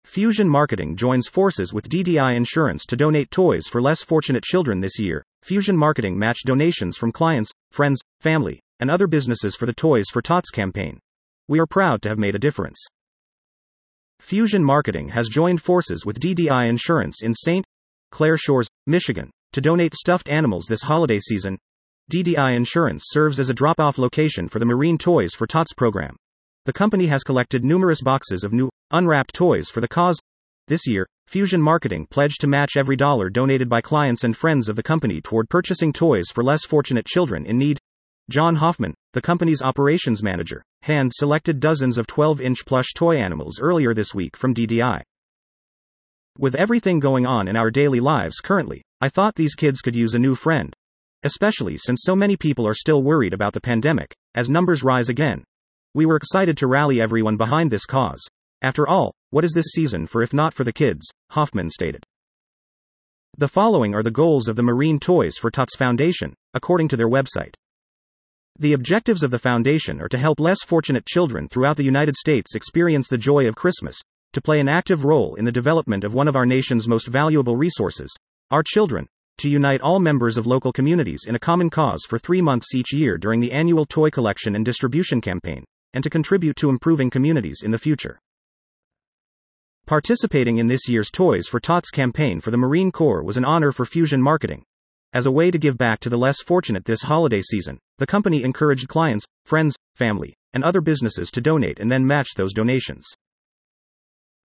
Fusion Marketing joins forces with DDI Insurance to donate toys for less fortunate children this year. Fusion Marketing matched donations from clients, friends, family, and other businesses for the Toys for Tots campaign. We are proud to have made a difference. Fusion Marketing has joined forces with DDI Insurance in St. Clair Shores, Michigan, to donate stuffed animals this holiday season. DDI Insurance serves as a drop-off location for the Marine Toys for Tots program. The company has collected numerous boxes of new, unwrapped toys for the cause. This year, Fusion Marketing pledged to match every dollar donated by clients and friends of the company toward purchasing toys for less fortunate children in need. John Hoffman, the company's operations manager, hand-selected dozens of 12-inch plush toy animals earlier this week from DDI. With everything going on in our daily lives currently, I thought these kids could use a new friend. Especially since so many people are still worried about the pandemic, as numbers rise again. We were excited to rally everyone behind this cause. After all, what is this season for if not for the kids? Hoffman stated. The following are the goals of the Marine Toys for Tots Foundation, according to their website. The objectives of the foundation are to help less fortunate children throughout the United States experience the joy of Christmas, to play an active role in the development of one of our nation's most valuable resources, our children, to unite all members of local communities in a common cause for 3 months each year during the annual toy collection and distribution campaign, and to contribute to improving communities in the future. Participating in this year's Toys for Tots campaign for the Marine Corps was an honor for Fusion Marketing. As a way to give back to the less fortunate this holiday season, the company encouraged clients, friends, family, and other businesses to donate and then match those donations.